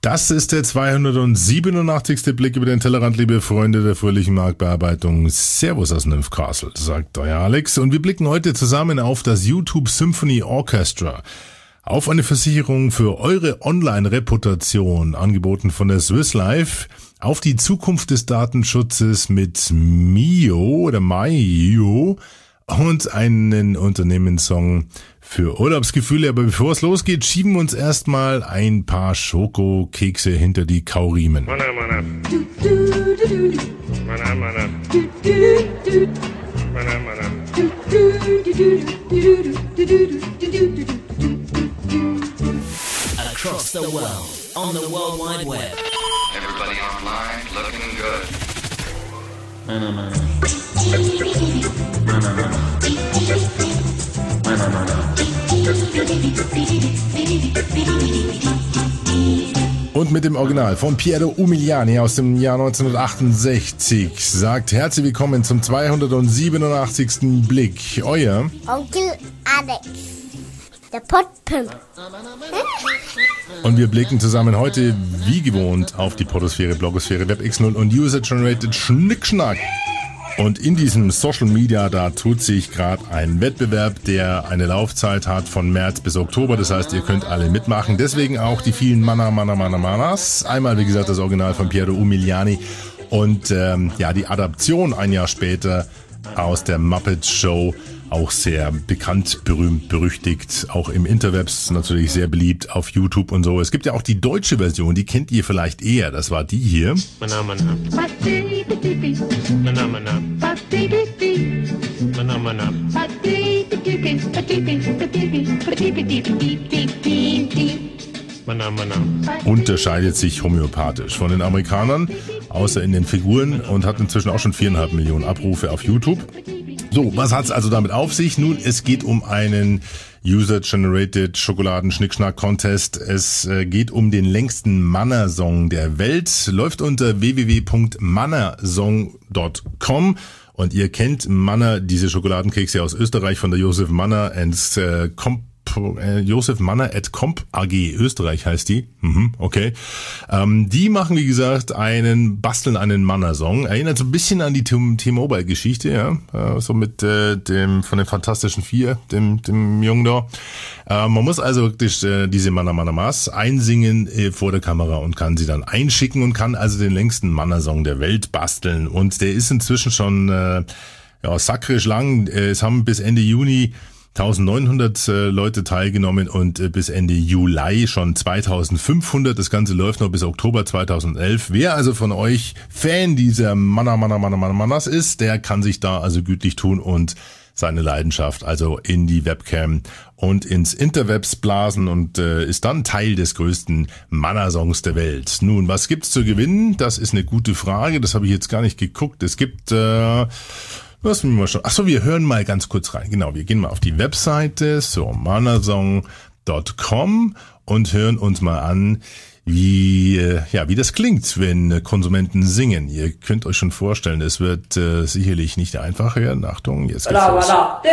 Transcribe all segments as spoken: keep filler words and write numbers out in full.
Das ist der zweihundertsiebenundachtzigste Blick über den Tellerrand, liebe Freunde der fröhlichen Marktbearbeitung. Servus aus Nymphcastle, sagt euer Alex. Und wir blicken heute zusammen auf das YouTube Symphony Orchestra. Auf eine Versicherung für eure Online-Reputation, angeboten von der Swiss Life. Auf die Zukunft des Datenschutzes mit Mio oder Mio und einen Unternehmenssong für Urlaubsgefühle. Aber bevor es losgeht, schieben wir uns erstmal ein paar Schokokekse hinter die Kauriemen. Mana, mana. Mana, mana. Mana, mana. Across the world, on the World Wide Web. Everybody online looking good. Mana, mana. Mana, mana. Mana, mana. Und mit dem Original von Piero Umiliani aus dem Jahr neunzehnhundertachtundsechzig sagt herzlich willkommen zum zweihundertsiebenundachtzigsten Blick. Euer Onkel Alex, der Podpimp. Und wir blicken zusammen heute wie gewohnt auf die Podosphäre, Blogosphäre, Web X null und User-Generated Schnickschnack. Und in diesem Social Media, da tut sich gerade ein Wettbewerb, der eine Laufzeit hat von März bis Oktober. Das heißt, ihr könnt alle mitmachen. Deswegen auch die vielen Mana, Mana, Mana, Manas. Einmal, wie gesagt, das Original von Piero Umiliani und ähm, ja, die Adaption ein Jahr später aus der Muppet Show. Auch sehr bekannt, berühmt, berüchtigt, auch im Interwebs natürlich sehr beliebt auf YouTube und so. Es gibt ja auch die deutsche Version, die kennt ihr vielleicht eher. Das war die hier. Mana, mana. Mana, mana. Mana, mana. Mana, mana. Unterscheidet sich homöopathisch von den Amerikanern, außer in den Figuren, und hat inzwischen auch schon viereinhalb Millionen Abrufe auf YouTube. So, was hat's also damit auf sich? Nun, es geht um einen User-Generated Schokoladen-Schnickschnack-Contest. Es äh, geht um den längsten Manna-Song der Welt. Läuft unter w w w punkt mannasong punkt com. Und ihr kennt Manna, diese Schokoladenkekse aus Österreich von der Josef Manna and äh, Comp äh, Josef Manna at Comp A G Österreich heißt die. Mhm, okay. Ähm, die machen, wie gesagt, einen, basteln einen Manna-Song. Erinnert so ein bisschen an die T-Mobile-Geschichte, ja. Äh, so mit äh, dem, von den Fantastischen Vier, dem, dem Jungen da. Äh, man muss also wirklich äh, diese Manna Manna Mas einsingen äh, vor der Kamera und kann sie dann einschicken und kann also den längsten Manna-Song der Welt basteln. Und der ist inzwischen schon, äh, ja, sakrisch lang. Äh, es haben bis Ende Juni neunzehnhundert äh, Leute teilgenommen und äh, bis Ende Juli schon zweitausendfünfhundert. Das Ganze läuft noch bis Oktober zweitausendelf. Wer also von euch Fan dieser Manna Manna Manna Manna Manas ist, der kann sich da also gütlich tun und seine Leidenschaft also in die Webcam und ins Interwebs blasen und äh, ist dann Teil des größten Manna-Songs der Welt. Nun, was gibt's zu gewinnen? Das ist eine gute Frage. Das habe ich jetzt gar nicht geguckt. Es gibt äh, Was wir mal schon. Ach so, wir hören mal ganz kurz rein. Genau, wir gehen mal auf die Webseite, so mannasong punkt com, und hören uns mal an, wie ja wie das klingt, wenn Konsumenten singen. Ihr könnt euch schon vorstellen, es wird äh, sicherlich nicht einfach werden. Achtung, jetzt geht's los.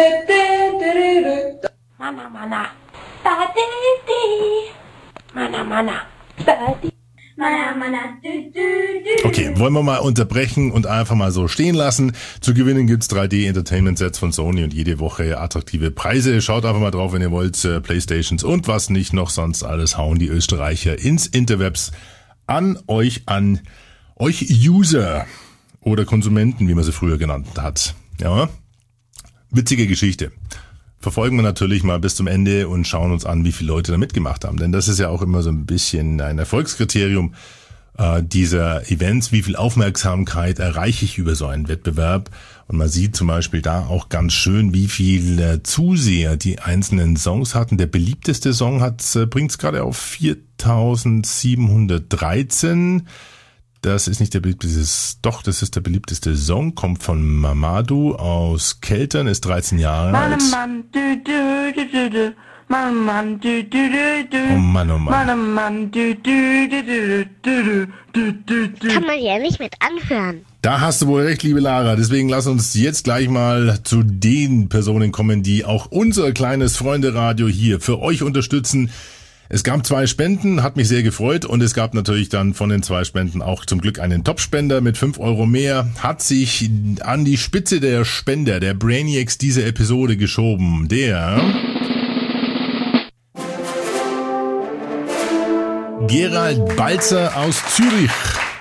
Mana, mana. Ba-di-di. Mana, mana. Ba-di. Mana, mana. Okay, wollen wir mal unterbrechen und einfach mal so stehen lassen. Zu gewinnen gibt's drei D Entertainment Sets von Sony und jede Woche attraktive Preise. Schaut einfach mal drauf, wenn ihr wollt. Playstations und was nicht noch sonst alles hauen die Österreicher ins Interwebs an euch, an euch User oder Konsumenten, wie man sie früher genannt hat. Ja, witzige Geschichte. Verfolgen wir natürlich mal bis zum Ende und schauen uns an, wie viele Leute da mitgemacht haben. Denn das ist ja auch immer so ein bisschen ein Erfolgskriterium äh, dieser Events. Wie viel Aufmerksamkeit erreiche ich über so einen Wettbewerb? Und man sieht zum Beispiel da auch ganz schön, wie viele Zuseher die einzelnen Songs hatten. Der beliebteste Song hat äh, bringt es gerade auf viertausendsiebenhundertdreizehn. Das ist nicht der beliebteste, doch, das ist der beliebteste Song, kommt von Mamadou aus Keltern, ist dreizehn Jahre alt. Mann, du, du, du, du, du. Mann, Mann, du, du, du, du. Oh Mann, oh Mann. Mann, Mann, du, du, du, du, du, du, du, du. Kann man ja nicht mit anhören. Da hast du wohl recht, liebe Lara. Deswegen lass uns jetzt gleich mal zu den Personen kommen, die auch unser kleines Freunde-Radio hier für euch unterstützen. Es gab zwei Spenden, hat mich sehr gefreut und es gab natürlich dann von den zwei Spenden auch zum Glück einen Topspender mit fünf Euro mehr. Hat sich an die Spitze der Spender, der Brainiacs, diese Episode geschoben. Der Gerald Balzer aus Zürich.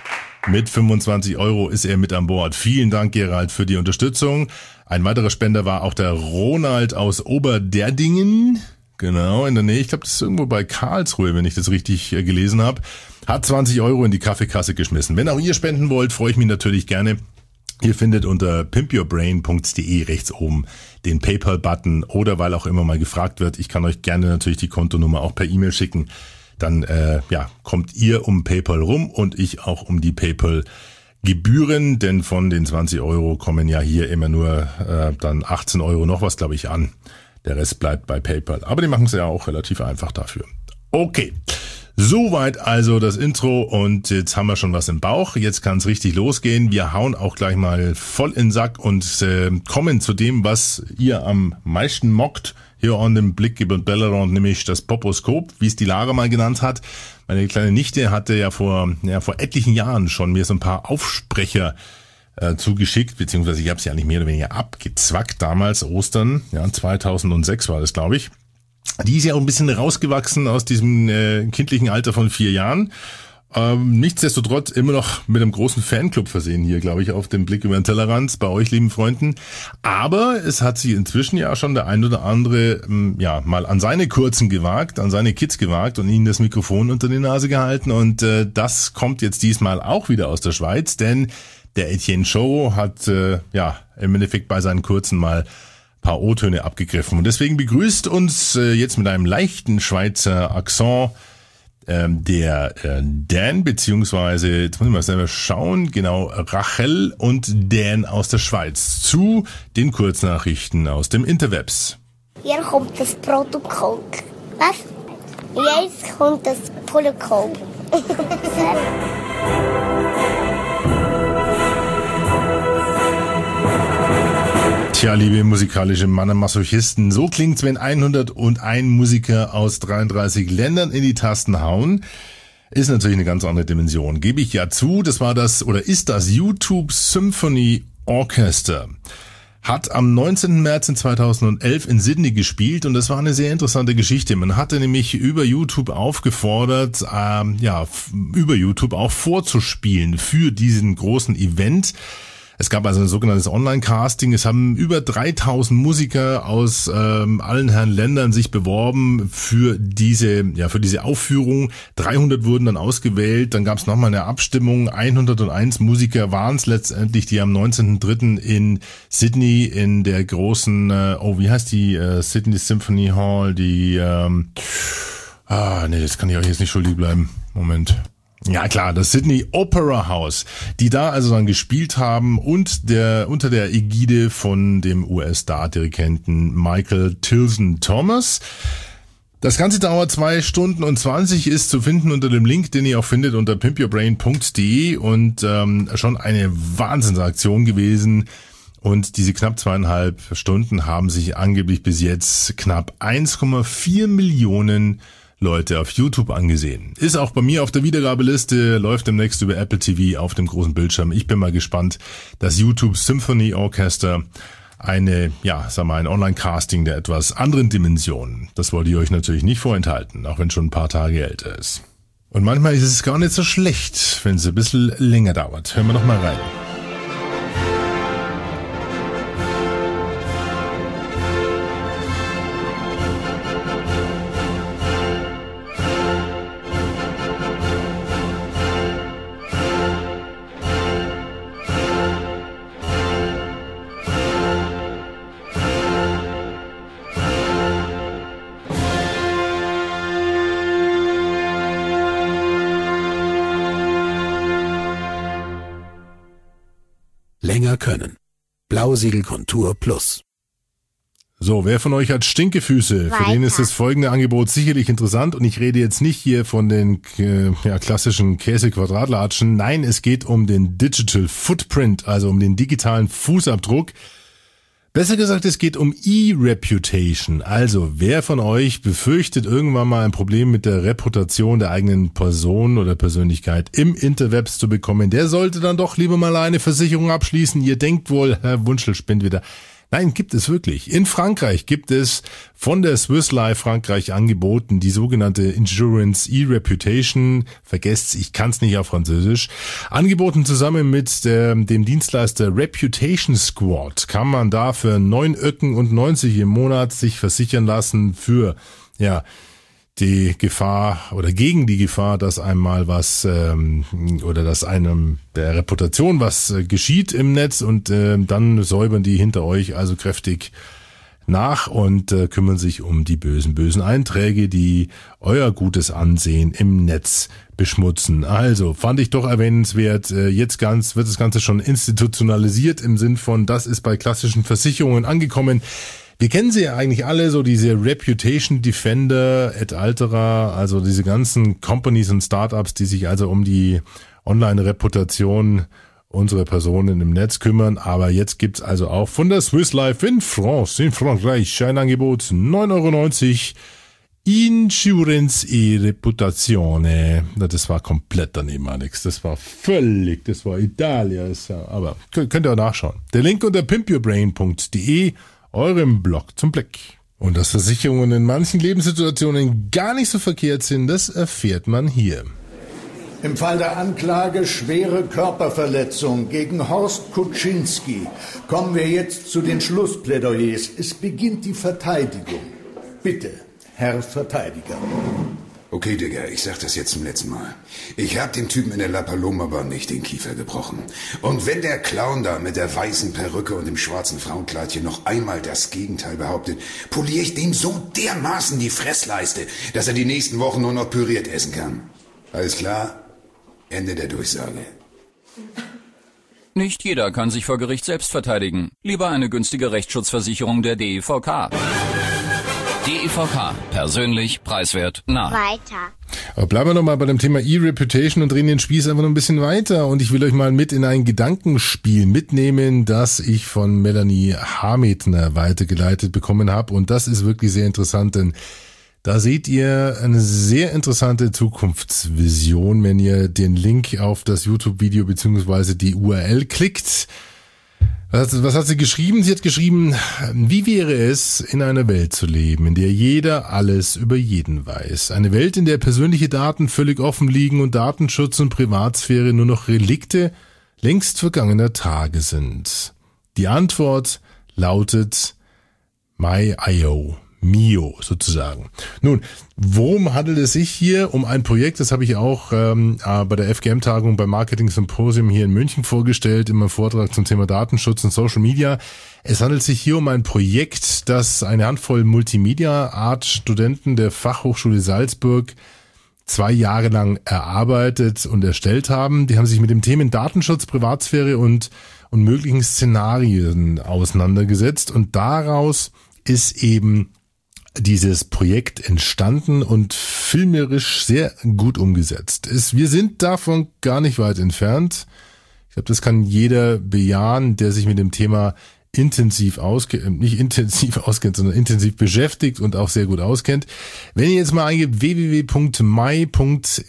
Mit fünfundzwanzig Euro ist er mit an Bord. Vielen Dank, Gerald, für die Unterstützung. Ein weiterer Spender war auch der Ronald aus Oberderdingen. Genau, in der Nähe. Ich glaube, das ist irgendwo bei Karlsruhe, wenn ich das richtig äh, gelesen habe. Hat zwanzig Euro in die Kaffeekasse geschmissen. Wenn auch ihr spenden wollt, freue ich mich natürlich gerne. Ihr findet unter pimp your brain punkt de rechts oben den PayPal-Button oder weil auch immer mal gefragt wird. Ich kann euch gerne natürlich die Kontonummer auch per E-Mail schicken. Dann äh, ja, kommt ihr um PayPal rum und ich auch um die PayPal-Gebühren. Denn von den zwanzig Euro kommen ja hier immer nur äh, dann achtzehn Euro noch was, glaube ich, an. Der Rest bleibt bei PayPal. Aber die machen es ja auch relativ einfach dafür. Okay, soweit also das Intro und jetzt haben wir schon was im Bauch. Jetzt kann es richtig losgehen. Wir hauen auch gleich mal voll in den Sack und äh, kommen zu dem, was ihr am meisten mockt. Hier an dem Blick über Bellerand, nämlich das Poposkop, wie es die Lara mal genannt hat. Meine kleine Nichte hatte ja vor, ja, vor etlichen Jahren schon mir so ein paar Aufsprecher zugeschickt, beziehungsweise ich habe sie ja nicht mehr oder weniger abgezwackt, damals Ostern, ja, zweitausendsechs war das, glaube ich. Die ist ja auch ein bisschen rausgewachsen aus diesem äh, kindlichen Alter von vier Jahren. Ähm, nichtsdestotrotz immer noch mit einem großen Fanclub versehen hier, glaube ich, auf dem Blick über den Tellerrand bei euch, lieben Freunden. Aber es hat sich inzwischen ja schon der ein oder andere ähm, ja mal an seine Kurzen gewagt, an seine Kids gewagt und ihnen das Mikrofon unter die Nase gehalten. Und äh, das kommt jetzt diesmal auch wieder aus der Schweiz, denn der Etienne Show hat äh, ja im Endeffekt bei seinen Kurzen mal ein paar O-Töne abgegriffen. Und deswegen begrüßt uns äh, jetzt mit einem leichten Schweizer Akzent ähm, der äh, Dan, beziehungsweise, jetzt muss ich mal selber schauen, genau, Rachel und Dan aus der Schweiz zu den Kurznachrichten aus dem Interwebs. Hier kommt das Protokoll. Was? Jetzt kommt das Protokoll. Tja, liebe musikalische Mannermasochisten, so klingt's, wenn hunderteins Musiker aus dreiunddreißig Ländern in die Tasten hauen. Ist natürlich eine ganz andere Dimension. Gebe ich ja zu, das war das, oder ist das YouTube Symphony Orchestra. Hat am neunzehnten März zweitausendelf in Sydney gespielt und das war eine sehr interessante Geschichte. Man hatte nämlich über YouTube aufgefordert, ähm, ja, f- über YouTube auch vorzuspielen für diesen großen Event. Es gab also ein sogenanntes Online-Casting. Es haben über dreitausend Musiker aus ähm, allen Herren Ländern sich beworben für diese, ja, für diese Aufführung. dreihundert wurden dann ausgewählt. Dann gab es nochmal eine Abstimmung. hunderteins Musiker waren es letztendlich, die am neunzehnten dritten in Sydney in der großen, äh, oh, wie heißt die, äh, Sydney Symphony Hall, die, ähm, ah, nee, das kann ich euch jetzt nicht schuldig bleiben. Moment. Ja klar, das Sydney Opera House, die da also dann gespielt haben und der unter der Ägide von dem U S-Star-Dirigenten Michael Tilson Thomas. Das Ganze dauert zwei Stunden und zwanzig, ist zu finden unter dem Link, den ihr auch findet unter pimp your brain punkt de und ähm, schon eine Wahnsinnsaktion gewesen. Und diese knapp zweieinhalb Stunden haben sich angeblich bis jetzt knapp eins Komma vier Millionen Leute auf YouTube angesehen. Ist auch bei mir auf der Wiedergabeliste, läuft demnächst über Apple T V auf dem großen Bildschirm. Ich bin mal gespannt. Das YouTube Symphony Orchestra, eine, ja, sag mal, ein Online-Casting der etwas anderen Dimensionen. Das wollte ich euch natürlich nicht vorenthalten, auch wenn schon ein paar Tage älter ist. Und manchmal ist es gar nicht so schlecht, wenn es ein bisschen länger dauert. Hören wir noch mal rein. Länger können. Blausegelkontur Plus. So, wer von euch hat Stinkefüße? Für den ist das folgende Angebot sicherlich interessant und ich rede jetzt nicht hier von den äh, ja, klassischen Käse-Quadratlatschen. Nein, es geht um den Digital Footprint, also um den digitalen Fußabdruck. Besser gesagt, es geht um E-Reputation. Also, wer von euch befürchtet irgendwann mal ein Problem mit der Reputation der eigenen Person oder Persönlichkeit im Interwebs zu bekommen, der sollte dann doch lieber mal eine Versicherung abschließen. Ihr denkt wohl, Herr Wunschel spinnt wieder. Nein, gibt es wirklich. In Frankreich gibt es von der Swiss Life Frankreich angeboten die sogenannte Insurance E-Reputation. Vergesst's, ich kann's nicht auf Französisch. Angeboten zusammen mit der, dem Dienstleister Reputation Squad kann man da für neun Öcken und neunzig im Monat sich versichern lassen für, ja, die Gefahr oder gegen die Gefahr, dass einmal was ähm, oder dass einem der Reputation was äh, geschieht im Netz und äh, dann säubern die hinter euch also kräftig nach und äh, kümmern sich um die bösen, bösen Einträge, die euer gutes Ansehen im Netz beschmutzen. Also fand ich doch erwähnenswert, äh, jetzt ganz wird das Ganze schon institutionalisiert im Sinn von, das ist bei klassischen Versicherungen angekommen. Wir kennen sie ja eigentlich alle, so diese Reputation Defender et altera, also diese ganzen Companies und Startups, die sich also um die Online-Reputation unserer Personen im Netz kümmern. Aber jetzt gibt's also auch von der Swiss Life in France, in Frankreich, ein Angebot, neun Euro neunzig, Insurance e Reputazione. Das war komplett daneben, Alex. Das war völlig, das war Italia. Aber könnt ihr auch nachschauen. Der Link unter pimp your brain punkt de, eurem Blog zum Blick. Und dass Versicherungen in manchen Lebenssituationen gar nicht so verkehrt sind, das erfährt man hier. Im Fall der Anklage schwere Körperverletzung gegen Horst Kuczynski kommen wir jetzt zu den Schlussplädoyers. Es beginnt die Verteidigung. Bitte, Herr Verteidiger. Okay, Digga, ich sag das jetzt zum letzten Mal. Ich hab dem Typen in der La Paloma Bar nicht den Kiefer gebrochen. Und wenn der Clown da mit der weißen Perücke und dem schwarzen Frauenkleidchen noch einmal das Gegenteil behauptet, poliere ich dem so dermaßen die Fressleiste, dass er die nächsten Wochen nur noch püriert essen kann. Alles klar? Ende der Durchsage. Nicht jeder kann sich vor Gericht selbst verteidigen. Lieber eine günstige Rechtsschutzversicherung der D E V K. D E V K. Persönlich, preiswert, nah. Weiter. Aber bleiben wir noch mal bei dem Thema E-Reputation und drehen den Spieß einfach noch ein bisschen weiter. Und ich will euch mal mit in ein Gedankenspiel mitnehmen, das ich von Melanie Hametner weitergeleitet bekommen habe. Und das ist wirklich sehr interessant, denn da seht ihr eine sehr interessante Zukunftsvision, wenn ihr den Link auf das YouTube-Video beziehungsweise die U R L klickt. Was, was hat sie geschrieben? Sie hat geschrieben, wie wäre es, in einer Welt zu leben, in der jeder alles über jeden weiß? Eine Welt, in der persönliche Daten völlig offen liegen und Datenschutz und Privatsphäre nur noch Relikte längst vergangener Tage sind. Die Antwort lautet My I O. Mio sozusagen. Nun, worum handelt es sich hier? Um ein Projekt, das habe ich auch ähm, bei der F G M-Tagung beim Marketing Symposium hier in München vorgestellt, in meinem Vortrag zum Thema Datenschutz und Social Media. Es handelt sich hier um ein Projekt, das eine Handvoll Multimedia-Art-Studenten der Fachhochschule Salzburg zwei Jahre lang erarbeitet und erstellt haben. Die haben sich mit dem Themen Datenschutz, Privatsphäre und, und möglichen Szenarien auseinandergesetzt und daraus ist eben dieses Projekt entstanden und filmerisch sehr gut umgesetzt ist. Wir sind davon gar nicht weit entfernt. Ich glaube, das kann jeder bejahen, der sich mit dem Thema intensiv auskennt, nicht intensiv auskennt, sondern intensiv beschäftigt und auch sehr gut auskennt. Wenn ihr jetzt mal eingebt w w w punkt my punkt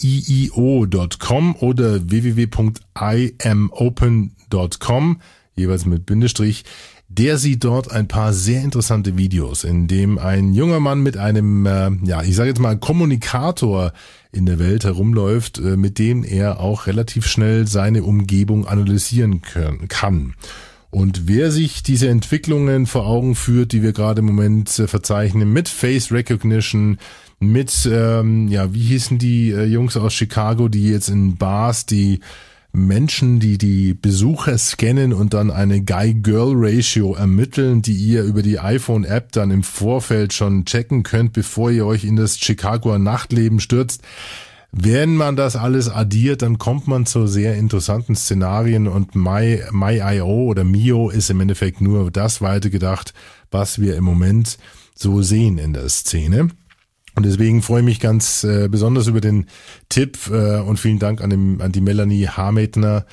mio punkt com oder w w w punkt i am open punkt com, jeweils mit Bindestrich, der sieht dort ein paar sehr interessante Videos, in dem ein junger Mann mit einem, äh, ja, ich sage jetzt mal Kommunikator in der Welt herumläuft, äh, mit dem er auch relativ schnell seine Umgebung analysieren können, kann. Und wer sich diese Entwicklungen vor Augen führt, die wir gerade im Moment äh, verzeichnen, mit Face Recognition, mit, ähm, ja, wie hießen die äh, Jungs aus Chicago, die jetzt in Bars die Menschen, die die Besucher scannen und dann eine Guy-Girl-Ratio ermitteln, die ihr über die iPhone-App dann im Vorfeld schon checken könnt, bevor ihr euch in das Chicagoer Nachtleben stürzt. Wenn man das alles addiert, dann kommt man zu sehr interessanten Szenarien und My, My I O oder Mio ist im Endeffekt nur das weitergedacht, was wir im Moment so sehen in der Szene. Und deswegen freue ich mich ganz äh, besonders über den Tipp äh, und vielen Dank an, dem, an die Melanie Hametner,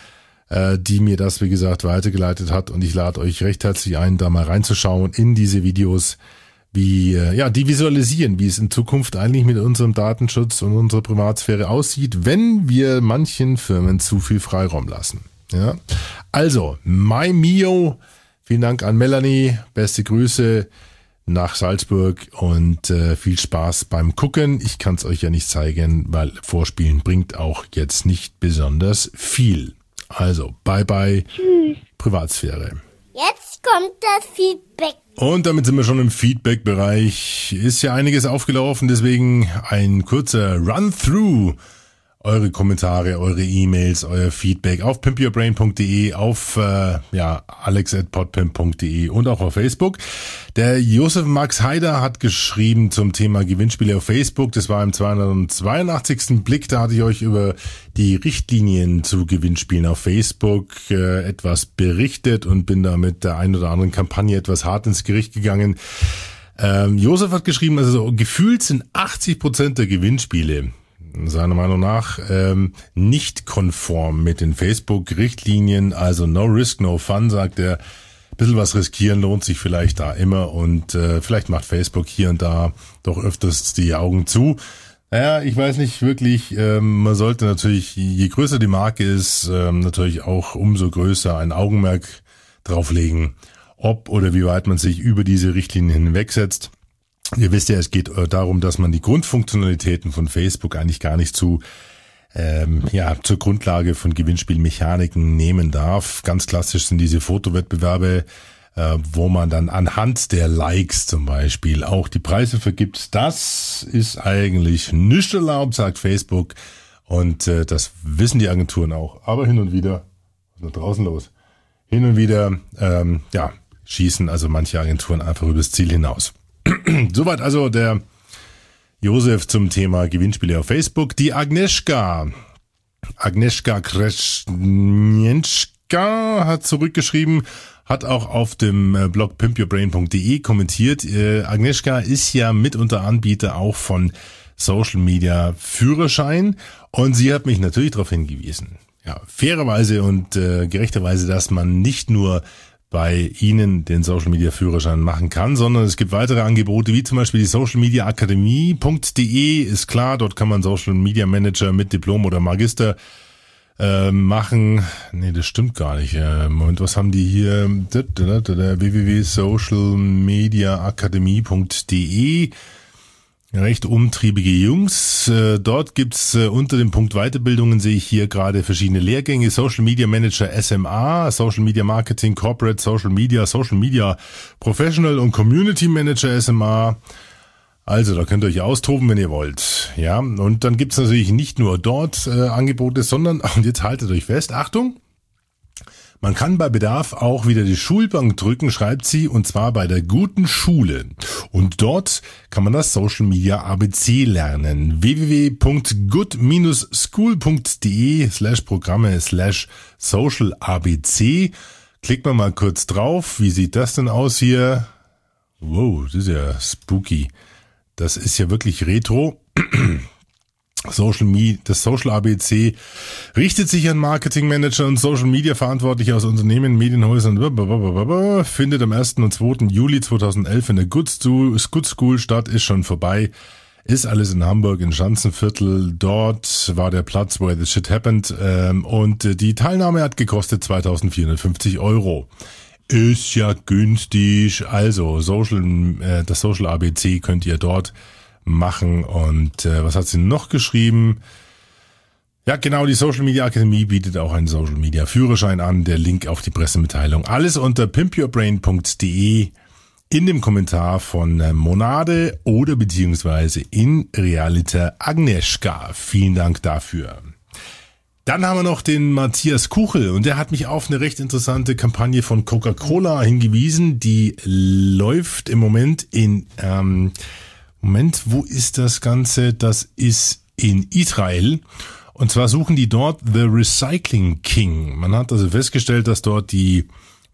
äh, die mir das, wie gesagt, weitergeleitet hat. Und ich lade euch recht herzlich ein, da mal reinzuschauen in diese Videos, wie, äh, ja, die visualisieren, wie es in Zukunft eigentlich mit unserem Datenschutz und unserer Privatsphäre aussieht, wenn wir manchen Firmen zu viel Freiraum lassen. Ja, also, My Mio, vielen Dank an Melanie, beste Grüße nach Salzburg und äh, viel Spaß beim Gucken. Ich kann es euch ja nicht zeigen, weil Vorspielen bringt auch jetzt nicht besonders viel. Also, bye bye, tschüss, Privatsphäre. Jetzt kommt das Feedback. Und damit sind wir schon im Feedback-Bereich. Ist ja einiges aufgelaufen, deswegen ein kurzer Run-Through. Eure Kommentare, eure E-Mails, euer Feedback auf pimp your brain punkt de, auf äh, ja alex at podpimp punkt de und auch auf Facebook. Der Josef Max Haider hat geschrieben zum Thema Gewinnspiele auf Facebook. Das war im zweihundertzweiundachtzigsten Blick. Da hatte ich euch über die Richtlinien zu Gewinnspielen auf Facebook äh, etwas berichtet und bin da mit der ein oder anderen Kampagne etwas hart ins Gericht gegangen. Ähm, Josef hat geschrieben, also gefühlt sind achtzig Prozent der Gewinnspiele seiner Meinung nach ähm, nicht konform mit den Facebook-Richtlinien, also no risk, no fun, sagt er. Ein bisschen was riskieren lohnt sich vielleicht da immer und äh, vielleicht macht Facebook hier und da doch öfters die Augen zu. Naja, ich weiß nicht wirklich, ähm, man sollte natürlich, je größer die Marke ist, ähm, natürlich auch umso größer ein Augenmerk drauflegen, ob oder wie weit man sich über diese Richtlinien hinwegsetzt. Ihr wisst ja, es geht darum, dass man die Grundfunktionalitäten von Facebook eigentlich gar nicht zu ähm, ja zur Grundlage von Gewinnspielmechaniken nehmen darf. Ganz klassisch sind diese Fotowettbewerbe, äh, wo man dann anhand der Likes zum Beispiel auch die Preise vergibt. Das ist eigentlich nicht erlaubt, sagt Facebook. Und äh, das wissen die Agenturen auch. Aber hin und wieder, was ist da draußen los? Hin und wieder, ähm, ja, schießen also manche Agenturen einfach übers Ziel hinaus. Soweit also der Josef zum Thema Gewinnspiele auf Facebook. Die Agnieszka, Agnieszka Kreschnienschka hat zurückgeschrieben, hat auch auf dem Blog pimp your brain punkt de kommentiert. Äh, Agnieszka ist ja mitunter Anbieter auch von Social Media Führerschein und sie hat mich natürlich darauf hingewiesen, ja, fairerweise und äh, gerechterweise, dass man nicht nur bei Ihnen den Social Media Führerschein machen kann, sondern es gibt weitere Angebote, wie zum Beispiel die social media akademie punkt de, ist klar, dort kann man Social Media Manager mit Diplom oder Magister äh, machen. Nee, das stimmt gar nicht. Äh, Moment, was haben die hier? w w w punkt social media akademie punkt de. Recht umtriebige Jungs. Dort gibt's unter dem Punkt Weiterbildungen, sehe ich hier gerade verschiedene Lehrgänge. Social Media Manager S M A, Social Media Marketing, Corporate Social Media, Social Media Professional und Community Manager S M A. Also da könnt ihr euch austoben, wenn ihr wollt. Ja, und dann gibt's natürlich nicht nur dort äh, Angebote, sondern, und jetzt haltet euch fest, Achtung, man kann bei Bedarf auch wieder die Schulbank drücken, schreibt sie, und zwar bei der guten Schule. Und dort kann man das Social Media A B C lernen. w w w punkt good dash school punkt de slash Programme slash Social A B C. Klickt man mal kurz drauf. Wie sieht das denn aus hier? Wow, das ist ja spooky. Das ist ja wirklich retro. Social Media, das Social A B C richtet sich an Marketingmanager und Social Media Verantwortliche aus Unternehmen, Medienhäusern, findet am ersten und zweiten Juli zweitausendelf in der Good School statt, ist schon vorbei, ist alles in Hamburg, in Schanzenviertel, dort war der Platz, where the shit happened, und die Teilnahme hat gekostet zweitausendvierhundertfünfzig Euro. Ist ja günstig, also Social, das Social A B C könnt ihr dort machen. Und äh, was hat sie noch geschrieben? Ja, genau, die Social Media Akademie bietet auch einen Social Media Führerschein an. Der Link auf die Pressemitteilung. Alles unter pimp your brain punkt de in dem Kommentar von äh, Monade oder beziehungsweise in Realita Agnieszka. Vielen Dank dafür. Dann haben wir noch den Matthias Kuchel und der hat mich auf eine recht interessante Kampagne von Coca-Cola hingewiesen. Die läuft im Moment in ähm, Moment, wo ist das Ganze? Das ist in Israel. Und zwar suchen die dort The Recycling King. Man hat also festgestellt, dass dort die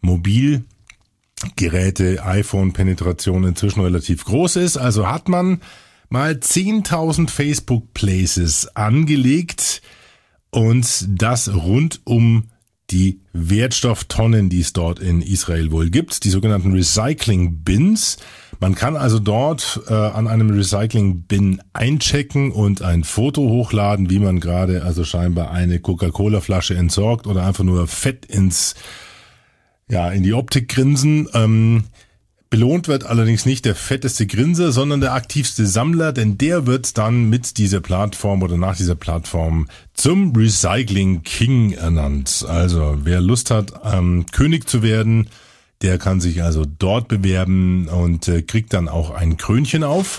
Mobilgeräte, iPhone-Penetration inzwischen relativ groß ist. Also hat man mal zehntausend Facebook Places angelegt und das rund um die Wertstofftonnen, die es dort in Israel wohl gibt, die sogenannten Recycling-Bins. Man kann also dort äh, an einem Recycling-Bin einchecken und ein Foto hochladen, wie man gerade also scheinbar eine Coca-Cola-Flasche entsorgt oder einfach nur Fett ins ja in die Optik grinsen. Ähm, Belohnt wird allerdings nicht der fetteste Grinser, sondern der aktivste Sammler, denn der wird dann mit dieser Plattform oder nach dieser Plattform zum Recycling King ernannt. Also wer Lust hat, ähm, König zu werden, der kann sich also dort bewerben und äh, kriegt dann auch ein Krönchen auf.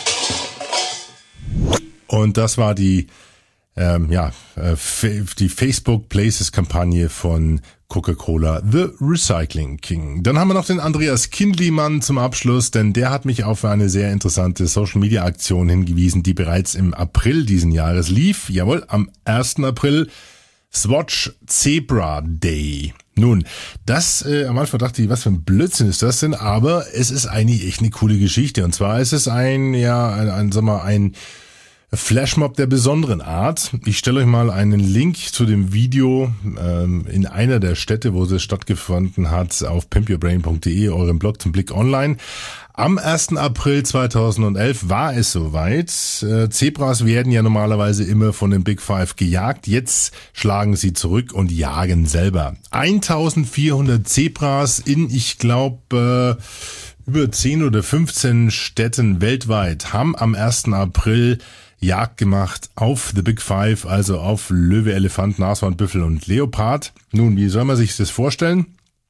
Und das war die ähm, ja äh, die Facebook Places Kampagne von Coca-Cola, The Recycling King. Dann haben wir noch den Andreas Kindlimann zum Abschluss, denn der hat mich auf eine sehr interessante Social-Media-Aktion hingewiesen, die bereits im April diesen Jahres lief. Jawohl, am ersten April, Swatch Zebra Day. Nun, das, äh, am Anfang dachte ich, was für ein Blödsinn ist das denn, aber es ist eigentlich echt eine coole Geschichte. Und zwar ist es ein, ja, ein, ein sag mal, ein Flashmob der besonderen Art. Ich stelle euch mal einen Link zu dem Video ähm, in einer der Städte, wo es stattgefunden hat, auf pimp your brain punkt de, eurem Blog zum Blick online. Am ersten April zweitausendelf war es soweit. Äh, Zebras werden ja normalerweise immer von den Big Five gejagt. Jetzt schlagen sie zurück und jagen selber. eintausendvierhundert Zebras in, ich glaube, äh, über zehn oder fünfzehn Städten weltweit haben am ersten April Jagd gemacht auf The Big Five, also auf Löwe, Elefant, Nashorn, Büffel und Leopard. Nun, wie soll man sich das vorstellen?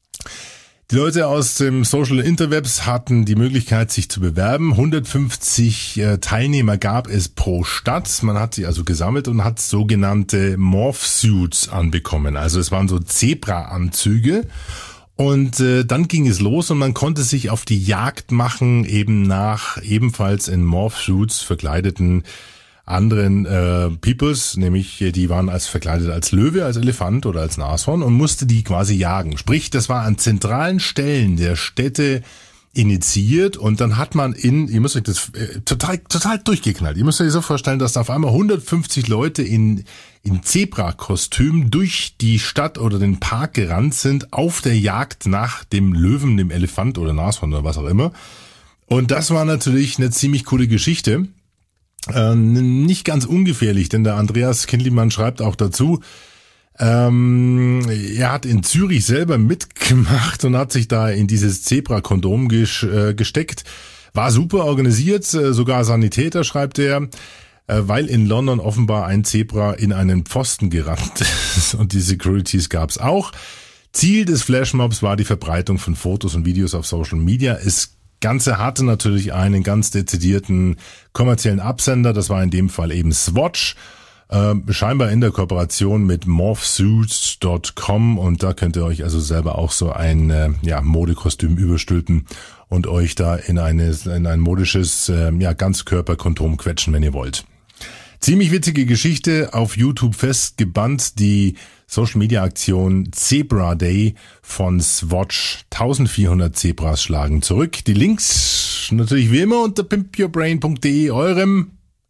Die Leute aus dem Social Interwebs hatten die Möglichkeit, sich zu bewerben. hundertfünfzig äh, Teilnehmer gab es pro Stadt. Man hat sie also gesammelt und hat sogenannte Morph-Suits anbekommen. Also es waren so Zebra-Anzüge. Und äh, dann ging es los und man konnte sich auf die Jagd machen, eben nach ebenfalls in Morph-Suits verkleideten anderen äh, Peoples, nämlich die waren als verkleidet als Löwe, als Elefant oder als Nashorn und musste die quasi jagen. Sprich, das war an zentralen Stellen der Städte initiiert und dann hat man in, ihr müsst euch das äh, total total durchgeknallt. Ihr müsst euch so vorstellen, dass da auf einmal hundertfünfzig Leute in in Zebra-Kostüm durch die Stadt oder den Park gerannt sind auf der Jagd nach dem Löwen, dem Elefant oder Nashorn oder was auch immer. Und das war natürlich eine ziemlich coole Geschichte. Äh, nicht ganz ungefährlich, denn der Andreas Kindlimann schreibt auch dazu, ähm, er hat in Zürich selber mitgemacht und hat sich da in dieses Zebra-Kondom ges- äh, gesteckt. War super organisiert, äh, sogar Sanitäter, schreibt er, äh, weil in London offenbar ein Zebra in einen Pfosten gerannt ist und die Securities gab's auch. Ziel des Flashmobs war die Verbreitung von Fotos und Videos auf Social Media. Es Ganze hatte natürlich einen ganz dezidierten kommerziellen Absender, das war in dem Fall eben Swatch, äh, scheinbar in der Kooperation mit morphsuits Punkt com und da könnt ihr euch also selber auch so ein äh, ja, Modekostüm überstülpen und euch da in, eine, in ein modisches äh, ja, Ganzkörperkondom quetschen, wenn ihr wollt. Ziemlich witzige Geschichte, auf YouTube festgebannt, die Social-Media-Aktion Zebra Day von Swatch. eintausendvierhundert Zebras schlagen zurück. Die Links natürlich wie immer unter pimp your brain punkt de, eurem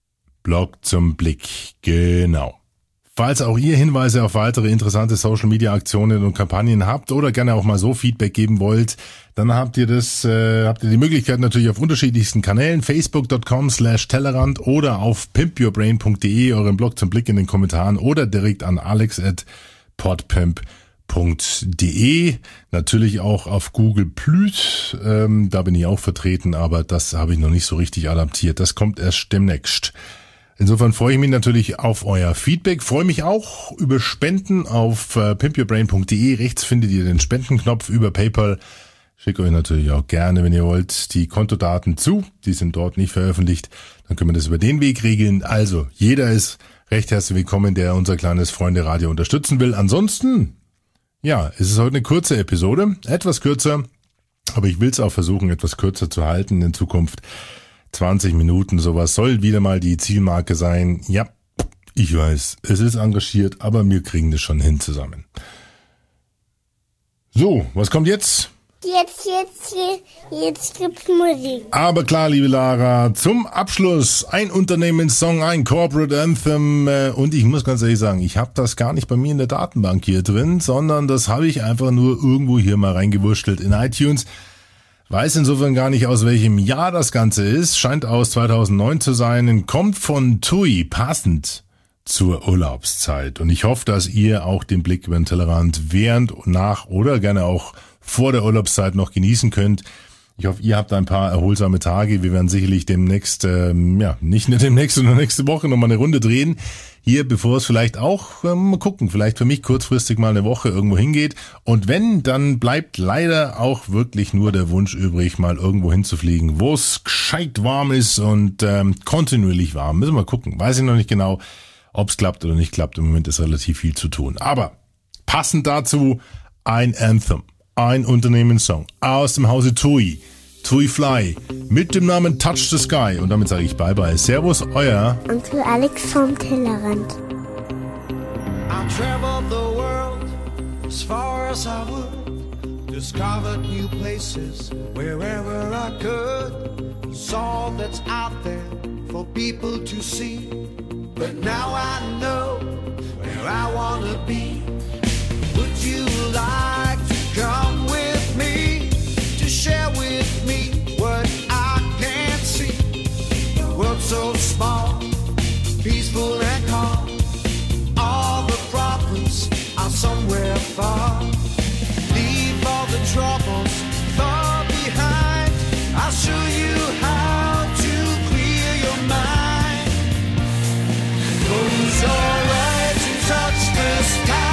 Blog zum Blick. Genau. Falls auch ihr Hinweise auf weitere interessante Social-Media-Aktionen und Kampagnen habt oder gerne auch mal so Feedback geben wollt, dann habt ihr das, äh, habt ihr die Möglichkeit natürlich auf unterschiedlichsten Kanälen, facebook punkt com slash Tellerrand oder auf pimp your brain punkt de, euren Blog zum Blick in den Kommentaren oder direkt an alex at podpimp punkt de. Natürlich auch auf Google Plus, ähm, da bin ich auch vertreten, aber das habe ich noch nicht so richtig adaptiert. Das kommt erst demnächst. Insofern freue ich mich natürlich auf euer Feedback. Freue mich auch über Spenden auf äh, pimp your brain punkt de. Rechts findet ihr den Spendenknopf über PayPal. Schicke euch natürlich auch gerne, wenn ihr wollt, die Kontodaten zu. Die sind dort nicht veröffentlicht. Dann können wir das über den Weg regeln. Also, jeder ist recht herzlich willkommen, der unser kleines Freunde-Radio unterstützen will. Ansonsten, ja, es ist heute eine kurze Episode. Etwas kürzer. Aber ich will es auch versuchen, etwas kürzer zu halten in Zukunft. zwanzig Minuten, sowas soll wieder mal die Zielmarke sein. Ja, ich weiß, es ist engagiert, aber wir kriegen das schon hin zusammen. So, was kommt jetzt? Jetzt, jetzt, jetzt, jetzt gibt's Musik. Aber klar, liebe Lara, zum Abschluss ein Unternehmenssong, ein Corporate Anthem und ich muss ganz ehrlich sagen, ich habe das gar nicht bei mir in der Datenbank hier drin, sondern das habe ich einfach nur irgendwo hier mal reingewurschtelt in iTunes. Weiß insofern gar nicht, aus welchem Jahr das Ganze ist, scheint aus zweitausendneun zu sein, kommt von Tui, passend zur Urlaubszeit. Und ich hoffe, dass ihr auch den Blick über den Tellerrand während, nach oder gerne auch vor der Urlaubszeit noch genießen könnt. Ich hoffe, ihr habt ein paar erholsame Tage. Wir werden sicherlich demnächst, ähm, ja, nicht nur demnächst, sondern nächste Woche nochmal eine Runde drehen. Hier, bevor es vielleicht auch, ähm, mal gucken, vielleicht für mich kurzfristig mal eine Woche irgendwo hingeht. Und wenn, dann bleibt leider auch wirklich nur der Wunsch übrig, mal irgendwo hinzufliegen, wo es gescheit warm ist und ähm, kontinuierlich warm. Müssen wir mal gucken. Weiß ich noch nicht genau, ob es klappt oder nicht klappt. Im Moment ist relativ viel zu tun. Aber passend dazu ein Anthem. Ein Unternehmenssong aus dem Hause Tui, Tui Fly, mit dem Namen Touch the Sky. Und damit sage ich Bye-bye. Servus, euer Onkel Alex vom Tellerrand. I traveled the world as far as I would, discovered new places wherever I could, saw that's out there for people to see. But now I know where I wanna be. Would you like to come with me, to share with me what I can't see? The world's so small, peaceful and calm. All the problems are somewhere far. Leave all the troubles far behind. I'll show you how to clear your mind. Close your eyes and touch the sky.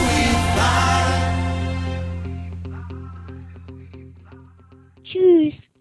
Tschüss.